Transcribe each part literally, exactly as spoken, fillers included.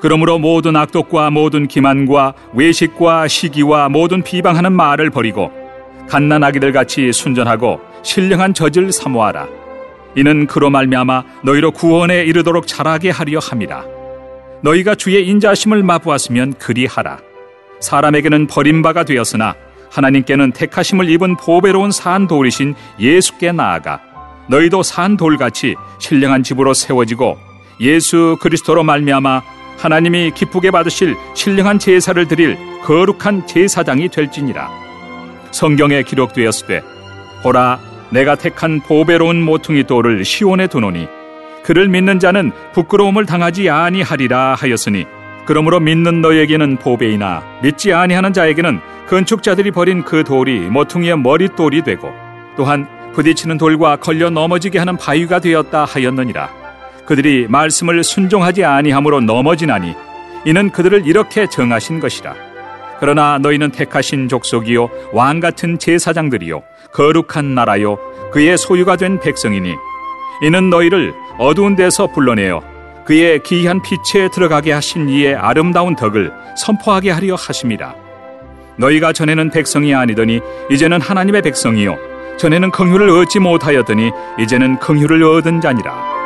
그러므로 모든 악독과 모든 기만과 외식과 시기와 모든 비방하는 말을 버리고 갓난아기들 같이 순전하고 신령한 젖을 사모하라. 이는 그로 말미암아 너희로 구원에 이르도록 자라게 하려 함이라. 너희가 주의 인자하심을 맛보았으면 그리하라. 사람에게는 버림바가 되었으나 하나님께는 택하심을 입은 보배로운 산 돌이신 예수께 나아가 너희도 산 돌같이 신령한 집으로 세워지고 예수 그리스도로 말미암아 하나님이 기쁘게 받으실 신령한 제사를 드릴 거룩한 제사장이 될지니라. 성경에 기록되었으되 보라, 내가 택한 보배로운 모퉁이 돌을 시온에 두노니 그를 믿는 자는 부끄러움을 당하지 아니하리라 하였으니, 그러므로 믿는 너희에게는 보배이나 믿지 아니하는 자에게는 건축자들이 버린 그 돌이 모퉁이의 머릿돌이 되고 또한 부딪히는 돌과 걸려 넘어지게 하는 바위가 되었다 하였느니라. 그들이 말씀을 순종하지 아니함으로 넘어지나니 이는 그들을 이렇게 정하신 것이라. 그러나 너희는 택하신 족속이요 왕같은 제사장들이요 거룩한 나라요 그의 소유가 된 백성이니 이는 너희를 어두운 데서 불러내어 그의 기이한 빛에 들어가게 하신 이의 아름다운 덕을 선포하게 하려 하심이라. 너희가 전에는 백성이 아니더니 이제는 하나님의 백성이요 전에는 긍휼을 얻지 못하였더니 이제는 긍휼을 얻은 자니라.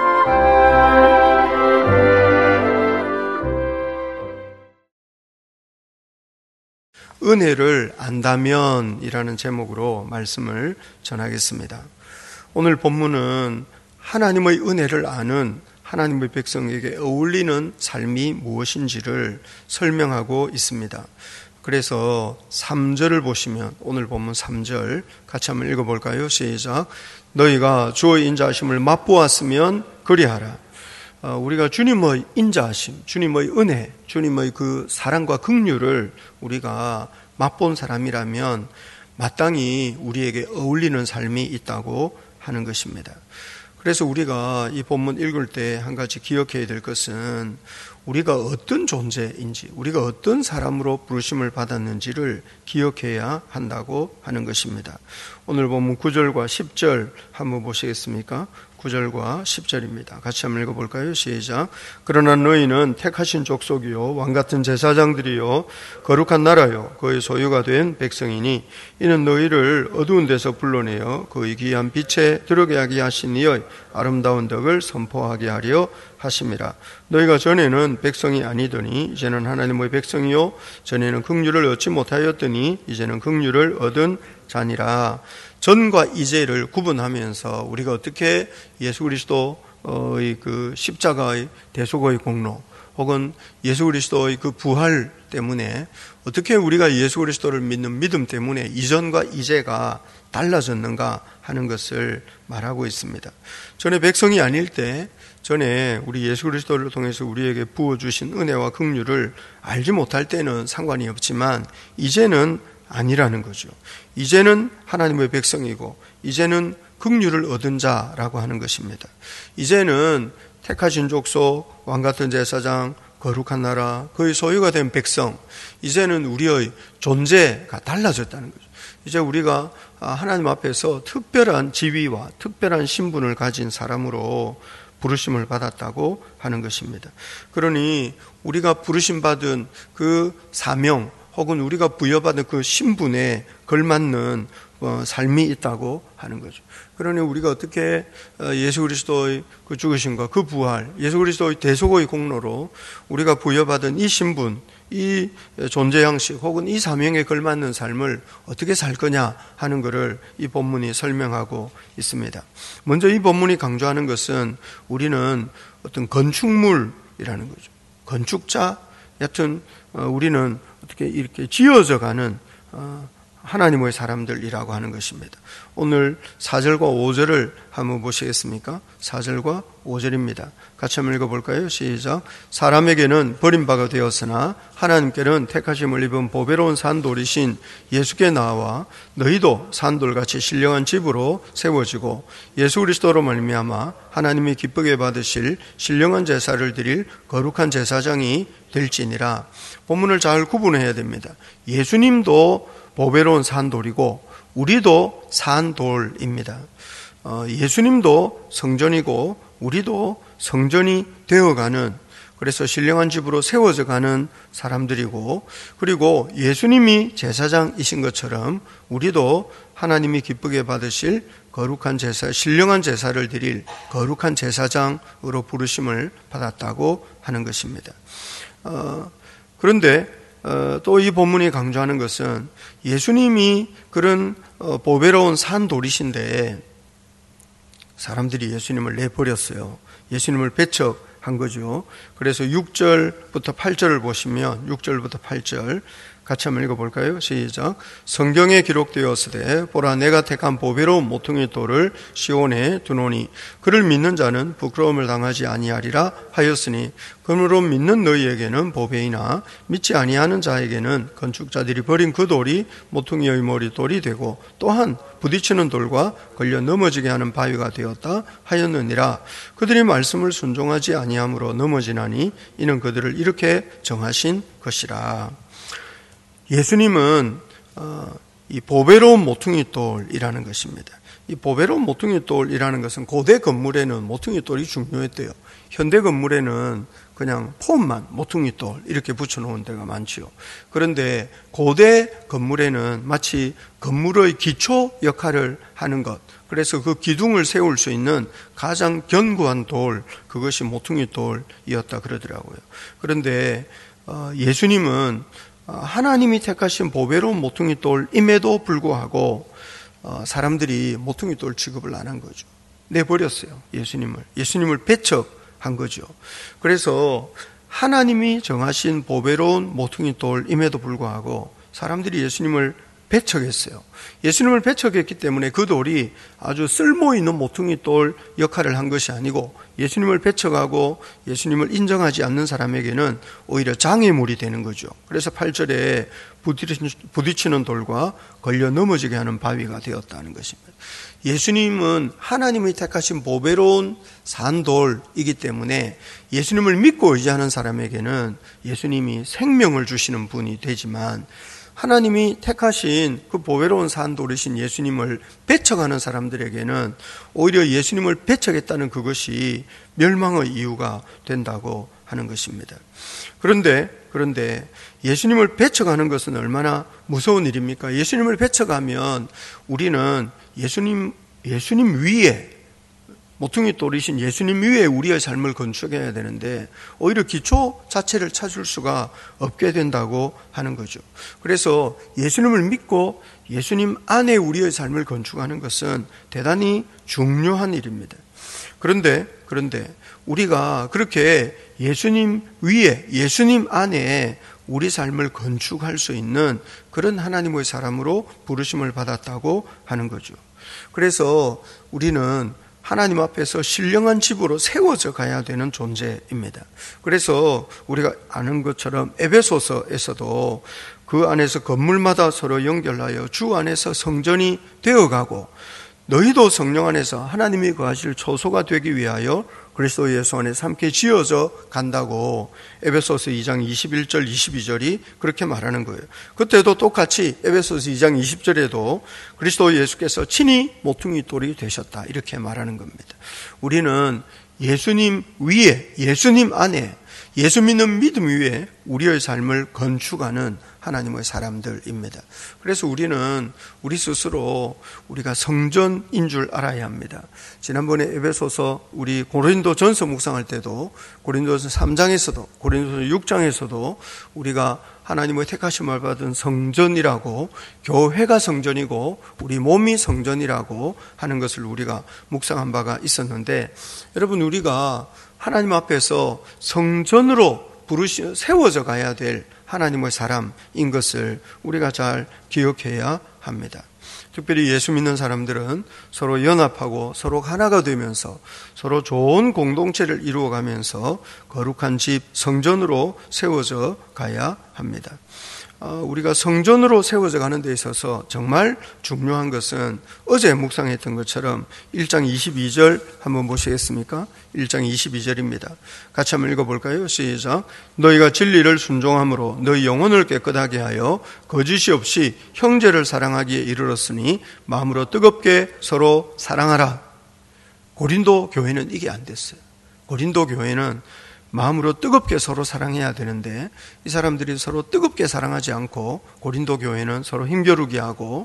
은혜를 안다면이라는 제목으로 말씀을 전하겠습니다. 오늘 본문은 하나님의 은혜를 아는 하나님의 백성에게 어울리는 삶이 무엇인지를 설명하고 있습니다. 그래서 삼 절을 보시면, 오늘 본문 삼 절 같이 한번 읽어볼까요? 시작. 너희가 주의 인자하심을 맛보았으면 그리하라. 우리가 주님의 인자하심, 주님의 은혜, 주님의 그 사랑과 긍휼을 우리가 맛본 사람이라면 마땅히 우리에게 어울리는 삶이 있다고 하는 것입니다. 그래서 우리가 이 본문 읽을 때 한 가지 기억해야 될 것은 우리가 어떤 존재인지, 우리가 어떤 사람으로 부르심을 받았는지를 기억해야 한다고 하는 것입니다. 오늘 본문 구 절과 십 절 한번 보시겠습니까? 구 절과 십 절입니다. 같이 한번 읽어볼까요? 시작. 그러나 너희는 택하신 족속이요 왕같은 제사장들이요 거룩한 나라요 그의 소유가 된 백성이니 이는 너희를 어두운 데서 불러내어 그의 귀한 빛에 들어가게 하신 이의 아름다운 덕을 선포하게 하려 하심이라. 너희가 전에는 백성이 아니더니 이제는 하나님의 백성이요 전에는 긍휼을 얻지 못하였더니 이제는 긍휼을 얻은 자니라. 전과 이제를 구분하면서 우리가 어떻게 예수 그리스도의 그 십자가의 대속의 공로 혹은 예수 그리스도의 그 부활 때문에 어떻게 우리가 예수 그리스도를 믿는 믿음 때문에 이전과 이제가 달라졌는가 하는 것을 말하고 있습니다. 전에 백성이 아닐 때, 전에 우리 예수 그리스도를 통해서 우리에게 부어주신 은혜와 긍휼을 알지 못할 때는 상관이 없지만 이제는 아니라는 거죠. 이제는 하나님의 백성이고 이제는 긍휼을 얻은 자라고 하는 것입니다. 이제는 택하신 족속, 왕같은 제사장, 거룩한 나라, 그의 소유가 된 백성, 이제는 우리의 존재가 달라졌다는 거죠. 이제 우리가 하나님 앞에서 특별한 지위와 특별한 신분을 가진 사람으로 부르심을 받았다고 하는 것입니다. 그러니 우리가 부르심 받은 그 사명 혹은 우리가 부여받은 그 신분에 걸맞는 삶이 있다고 하는 거죠. 그러니 우리가 어떻게 예수 그리스도의 그 죽으심과 그 부활, 예수 그리스도의 대속의 공로로 우리가 부여받은 이 신분, 이 존재 형식 혹은 이 사명에 걸맞는 삶을 어떻게 살 거냐 하는 것을 이 본문이 설명하고 있습니다. 먼저 이 본문이 강조하는 것은 우리는 어떤 건축물이라는 거죠. 건축자, 여튼 우리는 어떻게 이렇게 지어져 가는 하나님의 사람들이라고 하는 것입니다. 오늘 사 절과 오 절을 한번 보시겠습니까? 사 절과 오 절입니다. 같이 한번 읽어볼까요? 시작. 사람에게는 버림바가 되었으나 하나님께는 택하심을 입은 보배로운 산돌이신 예수께 나와 너희도 산돌같이 신령한 집으로 세워지고 예수 그리스도로 말미암아 하나님이 기쁘게 받으실 신령한 제사를 드릴 거룩한 제사장이 될지니라. 본문을 잘 구분해야 됩니다. 예수님도 보배로운 산돌이고 우리도 산돌입니다. 어, 예수님도 성전이고 우리도 성전이 되어가는 그래서 신령한 집으로 세워져 가는 사람들이고, 그리고 예수님이 제사장이신 것처럼 우리도 하나님이 기쁘게 받으실 거룩한 제사, 신령한 제사를 드릴 거룩한 제사장으로 부르심을 받았다고 하는 것입니다. 어, 그런데 어, 또 이 본문이 강조하는 것은 예수님이 그런 어, 보배로운 산돌이신데 사람들이 예수님을 내버렸어요. 예수님을 배척한 거죠. 그래서 육 절부터 팔 절을 보시면 육 절부터 팔 절 같이 한번 읽어볼까요? 시작. 성경에 기록되었으되 보라 내가 택한 보배로운 모퉁이 돌을 시온에 두노니 그를 믿는 자는 부끄러움을 당하지 아니하리라 하였으니 그러므로 믿는 너희에게는 보배이나 믿지 아니하는 자에게는 건축자들이 버린 그 돌이 모퉁이의 머리돌이 되고 또한 부딪히는 돌과 걸려 넘어지게 하는 바위가 되었다 하였느니라. 그들이 말씀을 순종하지 아니함으로 넘어지나니 이는 그들을 이렇게 정하신 것이라. 예수님은 이 보배로운 모퉁이돌이라는 것입니다. 이 보배로운 모퉁이돌이라는 것은 고대 건물에는 모퉁이돌이 중요했대요. 현대 건물에는 그냥 폼만 모퉁이돌 이렇게 붙여놓은 데가 많지요. 그런데 고대 건물에는 마치 건물의 기초 역할을 하는 것, 그래서 그 기둥을 세울 수 있는 가장 견고한 돌, 그것이 모퉁이돌이었다 그러더라고요. 그런데 예수님은 하나님이 택하신 보배로운 모퉁이돌임에도 불구하고 사람들이 모퉁이돌 취급을 안 한 거죠. 내버렸어요. 예수님을. 예수님을 배척한 거죠. 그래서 하나님이 정하신 보배로운 모퉁이돌임에도 불구하고 사람들이 예수님을 배척했어요. 예수님을 배척했기 때문에 그 돌이 아주 쓸모있는 모퉁이돌 역할을 한 것이 아니고 예수님을 배척하고 예수님을 인정하지 않는 사람에게는 오히려 장애물이 되는 거죠. 그래서 팔 절에 부딪히는 돌과 걸려 넘어지게 하는 바위가 되었다는 것입니다. 예수님은 하나님이 택하신 보배로운 산돌이기 때문에 예수님을 믿고 의지하는 사람에게는 예수님이 생명을 주시는 분이 되지만 하나님이 택하신 그 보배로운 산돌이신 예수님을 배척하는 사람들에게는 오히려 예수님을 배척했다는 그것이 멸망의 이유가 된다고 하는 것입니다. 그런데 그런데 예수님을 배척하는 것은 얼마나 무서운 일입니까? 예수님을 배척하면 우리는 예수님 예수님 위에 모퉁이 돌이신 예수님 위에 우리의 삶을 건축해야 되는데 오히려 기초 자체를 찾을 수가 없게 된다고 하는 거죠. 그래서 예수님을 믿고 예수님 안에 우리의 삶을 건축하는 것은 대단히 중요한 일입니다. 그런데 그런데 우리가 그렇게 예수님 위에 예수님 안에 우리 삶을 건축할 수 있는 그런 하나님의 사람으로 부르심을 받았다고 하는 거죠. 그래서 우리는 하나님 앞에서 신령한 집으로 세워져 가야 되는 존재입니다. 그래서 우리가 아는 것처럼 에베소서에서도 그 안에서 건물마다 서로 연결하여 주 안에서 성전이 되어가고 너희도 성령 안에서 하나님이 거하실 초소가 되기 위하여 그리스도 예수 안에서 함께 지어져 간다고 에베소서 이 장 이십일 절 이십이 절이 그렇게 말하는 거예요. 그때도 똑같이 에베소서 이 장 이십 절에도 그리스도 예수께서 친히 모퉁이 돌이 되셨다 이렇게 말하는 겁니다. 우리는 예수님 위에 예수님 안에 예수 믿는 믿음 위에 우리의 삶을 건축하는 하나님의 사람들입니다. 그래서 우리는 우리 스스로 우리가 성전인 줄 알아야 합니다. 지난번에 에베소서 우리 고린도 전서 묵상할 때도 고린도서 삼 장에서도 고린도서 육 장에서도 우리가 하나님의 택하심을 받은 성전이라고 교회가 성전이고 우리 몸이 성전이라고 하는 것을 우리가 묵상한 바가 있었는데 여러분 우리가 하나님 앞에서 성전으로 부르시 세워져 가야 될 하나님의 사람인 것을 우리가 잘 기억해야 합니다. 특별히 예수 믿는 사람들은 서로 연합하고 서로 하나가 되면서 서로 좋은 공동체를 이루어가면서 거룩한 집 성전으로 세워져 가야 합니다. 우리가 성전으로 세워져 가는 데 있어서 정말 중요한 것은 어제 묵상했던 것처럼 일 장 이십이 절 한번 보시겠습니까? 일 장 이십이 절입니다. 같이 한번 읽어볼까요? 시작. 너희가 진리를 순종함으로 너희 영혼을 깨끗하게 하여 거짓이 없이 형제를 사랑하기에 이르렀으니 마음으로 뜨겁게 서로 사랑하라. 고린도 교회는 이게 안 됐어요. 고린도 교회는 마음으로 뜨겁게 서로 사랑해야 되는데 이 사람들이 서로 뜨겁게 사랑하지 않고 고린도 교회는 서로 힘겨루기 하고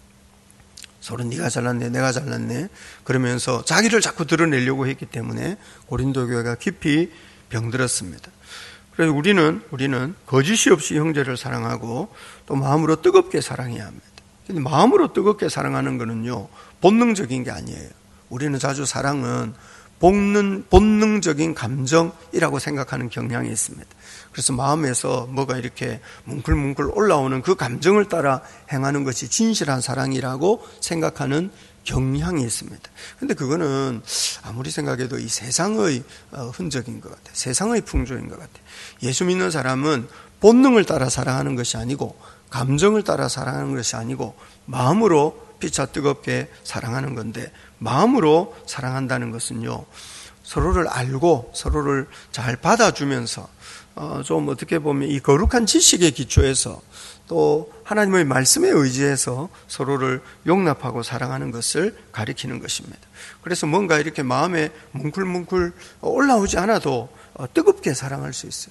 서로 네가 잘났네 내가 잘났네 그러면서 자기를 자꾸 드러내려고 했기 때문에 고린도 교회가 깊이 병들었습니다. 그래서 우리는 우리는 거짓이 없이 형제를 사랑하고 또 마음으로 뜨겁게 사랑해야 합니다. 근데 마음으로 뜨겁게 사랑하는 거는요 본능적인 게 아니에요. 우리는 자주 사랑은 본능, 본능적인 감정이라고 생각하는 경향이 있습니다. 그래서 마음에서 뭐가 이렇게 뭉클뭉클 올라오는 그 감정을 따라 행하는 것이 진실한 사랑이라고 생각하는 경향이 있습니다. 근데 그거는 아무리 생각해도 이 세상의 흔적인 것 같아요. 세상의 풍조인 것 같아요. 예수 믿는 사람은 본능을 따라 사랑하는 것이 아니고 감정을 따라 사랑하는 것이 아니고 마음으로 피차 뜨겁게 사랑하는 건데 마음으로 사랑한다는 것은요 서로를 알고 서로를 잘 받아주면서 어, 좀 어떻게 보면 이 거룩한 지식의 기초에서 또 하나님의 말씀에 의지해서 서로를 용납하고 사랑하는 것을 가리키는 것입니다. 그래서 뭔가 이렇게 마음에 뭉클뭉클 올라오지 않아도 어, 뜨겁게 사랑할 수 있어요.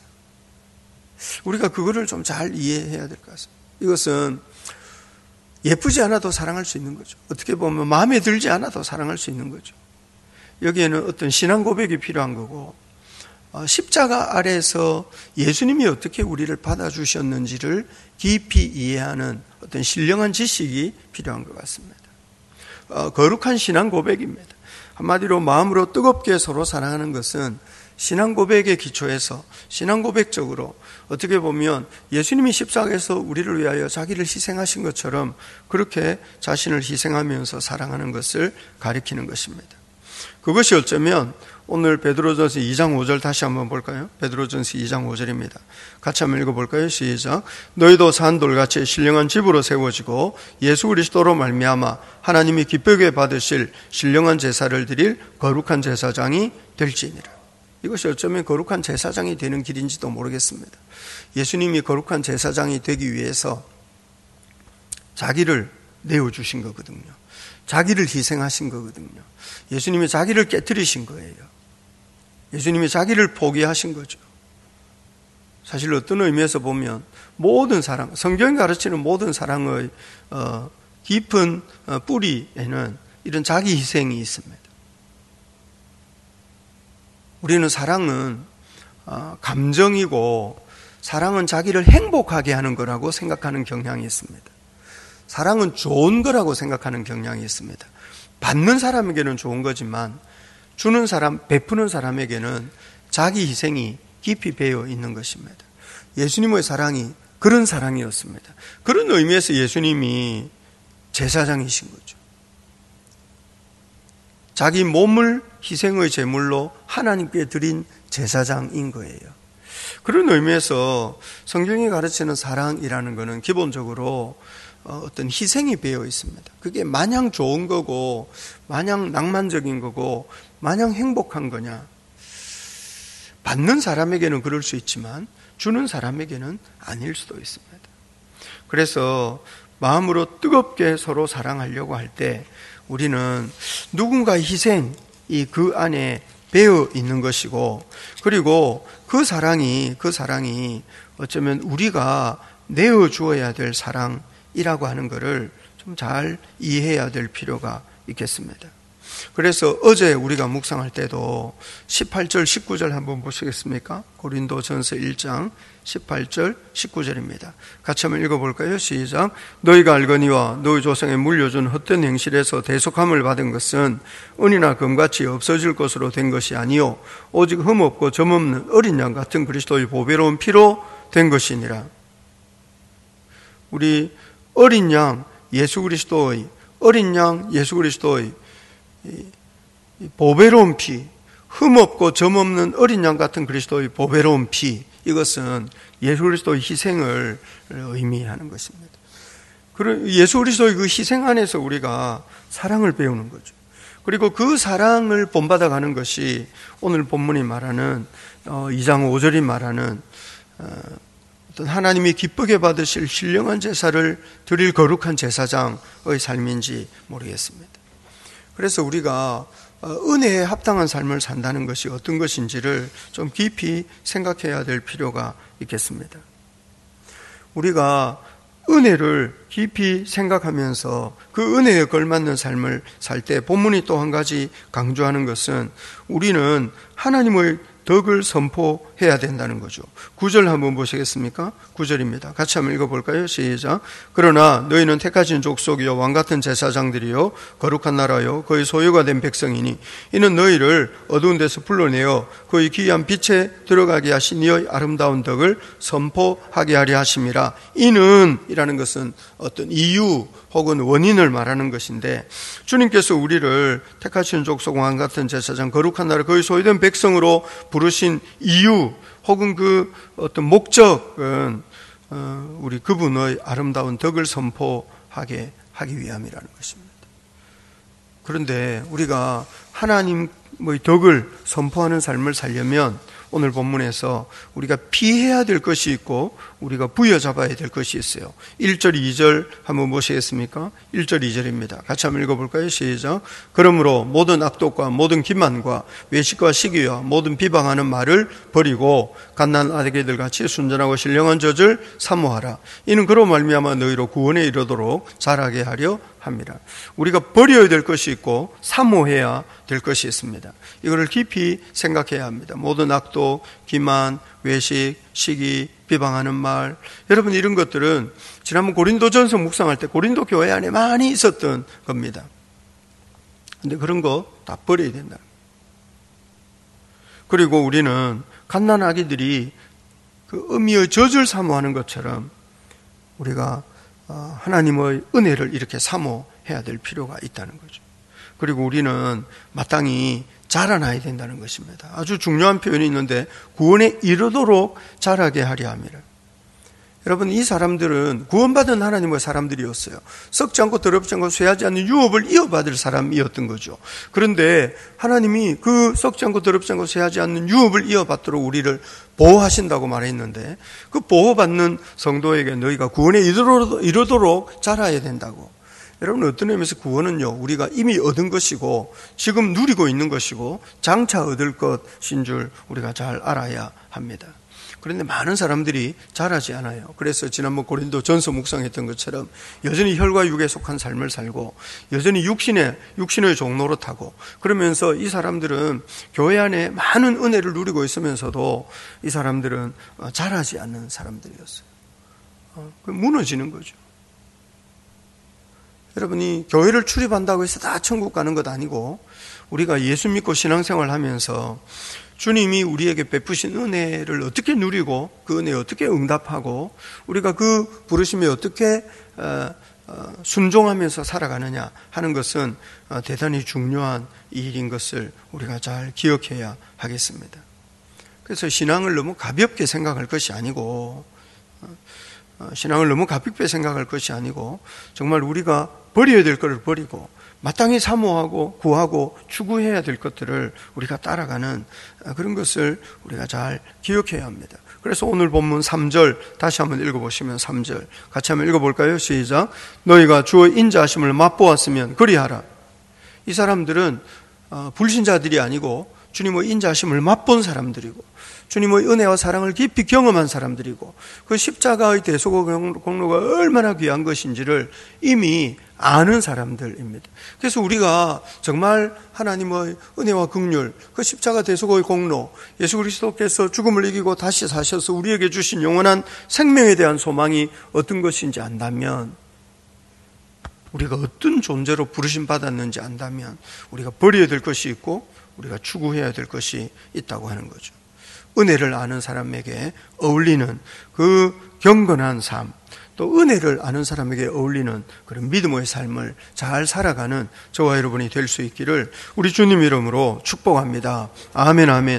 우리가 그거를 좀 잘 이해해야 될 것 같습니다. 이것은 예쁘지 않아도 사랑할 수 있는 거죠. 어떻게 보면 마음에 들지 않아도 사랑할 수 있는 거죠. 여기에는 어떤 신앙 고백이 필요한 거고 십자가 아래에서 예수님이 어떻게 우리를 받아주셨는지를 깊이 이해하는 어떤 신령한 지식이 필요한 것 같습니다. 거룩한 신앙 고백입니다. 한마디로 마음으로 뜨겁게 서로 사랑하는 것은 신앙 고백의 기초에서 신앙 고백적으로 어떻게 보면 예수님이 십자가에서 우리를 위하여 자기를 희생하신 것처럼 그렇게 자신을 희생하면서 사랑하는 것을 가리키는 것입니다. 그것이 어쩌면 오늘 베드로전서 이 장 오 절 다시 한번 볼까요? 베드로전서 이 장 오 절입니다. 같이 한번 읽어볼까요? 시작. 너희도 산돌같이 신령한 집으로 세워지고 예수 그리스도로 말미암아 하나님이 기쁘게 받으실 신령한 제사를 드릴 거룩한 제사장이 될지니라. 이것이 어쩌면 거룩한 제사장이 되는 길인지도 모르겠습니다. 예수님이 거룩한 제사장이 되기 위해서 자기를 내어주신 거거든요. 자기를 희생하신 거거든요. 예수님이 자기를 깨뜨리신 거예요. 예수님이 자기를 포기하신 거죠. 사실 어떤 의미에서 보면 모든 사랑, 성경이 가르치는 모든 사랑의 어, 깊은 어, 뿌리에는 이런 자기 희생이 있습니다. 우리는 사랑은 감정이고 사랑은 자기를 행복하게 하는 거라고 생각하는 경향이 있습니다. 사랑은 좋은 거라고 생각하는 경향이 있습니다. 받는 사람에게는 좋은 거지만 주는 사람, 베푸는 사람에게는 자기 희생이 깊이 배어 있는 것입니다. 예수님의 사랑이 그런 사랑이었습니다. 그런 의미에서 예수님이 제사장이신 거죠. 자기 몸을 희생의 제물로 하나님께 드린 제사장인 거예요. 그런 의미에서 성경이 가르치는 사랑이라는 것은 기본적으로 어떤 희생이 배어 있습니다. 그게 마냥 좋은 거고 마냥 낭만적인 거고 마냥 행복한 거냐. 받는 사람에게는 그럴 수 있지만 주는 사람에게는 아닐 수도 있습니다. 그래서 마음으로 뜨겁게 서로 사랑하려고 할 때 우리는 누군가의 희생이 그 안에 배어 있는 것이고 그리고 그 사랑이 그 사랑이 어쩌면 우리가 내어 주어야 될 사랑이라고 하는 것을 좀 잘 이해해야 될 필요가 있겠습니다. 그래서 어제 우리가 묵상할 때도 십팔 절 십구 절 한번 보시겠습니까? 고린도전서 일 장 십팔 절 십구 절입니다. 같이 한번 읽어볼까요? 시작. 너희가 알거니와 너희 조상에 물려준 헛된 행실에서 대속함을 받은 것은 은이나 금같이 없어질 것으로 된 것이 아니요 오직 흠없고 점없는 어린 양 같은 그리스도의 보배로운 피로 된 것이니라. 우리 어린 양 예수 그리스도의 어린 양 예수 그리스도의 보배로운 피, 흠없고 점없는 어린 양 같은 그리스도의 보배로운 피, 이것은 예수 그리스도의 희생을 의미하는 것입니다. 예수 그리스도의 그 희생 안에서 우리가 사랑을 배우는 거죠. 그리고 그 사랑을 본받아가는 것이 오늘 본문이 말하는 이 장 오 절이 말하는 어떤 하나님이 기쁘게 받으실 신령한 제사를 드릴 거룩한 제사장의 삶인지 모르겠습니다. 그래서 우리가 은혜에 합당한 삶을 산다는 것이 어떤 것인지를 좀 깊이 생각해야 될 필요가 있겠습니다. 우리가 은혜를 깊이 생각하면서 그 은혜에 걸맞는 삶을 살 때 본문이 또 한 가지 강조하는 것은 우리는 하나님의 덕을 선포해야 된다는 거죠. 구 절 한번 보시겠습니까? 구 절입니다. 같이 한번 읽어볼까요? 시작. 그러나 너희는 택하신 족속이요 왕같은 제사장들이요 거룩한 나라요 그의 소유가 된 백성이니 이는 너희를 어두운 데서 불러내어 그의 귀한 빛에 들어가게 하신 이의 아름다운 덕을 선포하게 하려 하심이라. 이는 이라는 것은 어떤 이유 혹은 원인을 말하는 것인데, 주님께서 우리를 택하신 족속 왕같은 제사장 거룩한 나라 그의 소유된 백성으로 부르신 이유 혹은 그 어떤 목적은 우리 그분의 아름다운 덕을 선포하게 하기 위함이라는 것입니다. 그런데 우리가 하나님의 덕을 선포하는 삶을 살려면 오늘 본문에서 우리가 피해야 될 것이 있고 우리가 부여잡아야 될 것이 있어요. 일 절, 이 절 한번 보시겠습니까? 일 절, 이 절입니다. 같이 한번 읽어볼까요? 시작. 그러므로 모든 악독과 모든 기만과 외식과 시기와 모든 비방하는 말을 버리고 갓난 아기들 같이 순전하고 신령한 젖을 사모하라. 이는 그로 말미암아 너희로 구원에 이르도록 자라게 하려 합니다. 우리가 버려야 될 것이 있고 사모해야 될 것이 있습니다. 이거를 깊이 생각해야 합니다. 모든 악독, 기만, 외식, 시기, 비방하는 말, 여러분 이런 것들은 지난번 고린도전서 묵상할 때 고린도 교회 안에 많이 있었던 겁니다. 그런데 그런 거 다 버려야 된다. 그리고 우리는 갓난 아기들이 그 어미의 젖을 사모하는 것처럼 우리가 하나님의 은혜를 이렇게 사모해야 될 필요가 있다는 거죠. 그리고 우리는 마땅히 자라나야 된다는 것입니다. 아주 중요한 표현이 있는데 구원에 이르도록 자라게 하려 함이라. 여러분 이 사람들은 구원받은 하나님의 사람들이었어요. 썩지 않고 더럽지 않고 쇠하지 않는 유업을 이어받을 사람이었던 거죠. 그런데 하나님이 그 썩지 않고 더럽지 않고 쇠하지 않는 유업을 이어받도록 우리를 보호하신다고 말했는데 그 보호받는 성도에게 너희가 구원에 이르도록 자라야 된다고. 여러분 어떤 의미에서 구원은요 우리가 이미 얻은 것이고 지금 누리고 있는 것이고 장차 얻을 것인 줄 우리가 잘 알아야 합니다. 그런데 많은 사람들이 잘하지 않아요. 그래서 지난번 고린도 전서 묵상했던 것처럼 여전히 혈과 육에 속한 삶을 살고 여전히 육신의, 육신의 종로로 타고 그러면서 이 사람들은 교회 안에 많은 은혜를 누리고 있으면서도 이 사람들은 잘하지 않는 사람들이었어요. 무너지는 거죠. 여러분이 교회를 출입한다고 해서 다 천국 가는 것 아니고 우리가 예수 믿고 신앙생활 하면서 주님이 우리에게 베푸신 은혜를 어떻게 누리고 그 은혜에 어떻게 응답하고 우리가 그 부르심에 어떻게 순종하면서 살아가느냐 하는 것은 대단히 중요한 일인 것을 우리가 잘 기억해야 하겠습니다. 그래서 신앙을 너무 가볍게 생각할 것이 아니고 신앙을 너무 가볍게 생각할 것이 아니고 정말 우리가 버려야 될 것을 버리고 마땅히 사모하고 구하고 추구해야 될 것들을 우리가 따라가는 그런 것을 우리가 잘 기억해야 합니다. 그래서 오늘 본문 삼 절 다시 한번 읽어보시면 삼 절 같이 한번 읽어볼까요? 시작. 너희가 주의 인자하심을 맛보았으면 그리하라. 이 사람들은 불신자들이 아니고 주님의 인자하심을 맛본 사람들이고 주님의 은혜와 사랑을 깊이 경험한 사람들이고 그 십자가의 대속의 공로가 얼마나 귀한 것인지를 이미 아는 사람들입니다. 그래서 우리가 정말 하나님의 은혜와 긍휼, 그 십자가 대속의 공로, 예수 그리스도께서 죽음을 이기고 다시 사셔서 우리에게 주신 영원한 생명에 대한 소망이 어떤 것인지 안다면, 우리가 어떤 존재로 부르심 받았는지 안다면 우리가 버려야 될 것이 있고 우리가 추구해야 될 것이 있다고 하는 거죠. 은혜를 아는 사람에게 어울리는 그 경건한 삶, 또 은혜를 아는 사람에게 어울리는 그런 믿음의 삶을 잘 살아가는 저와 여러분이 될 수 있기를 우리 주님 이름으로 축복합니다. 아멘, 아멘.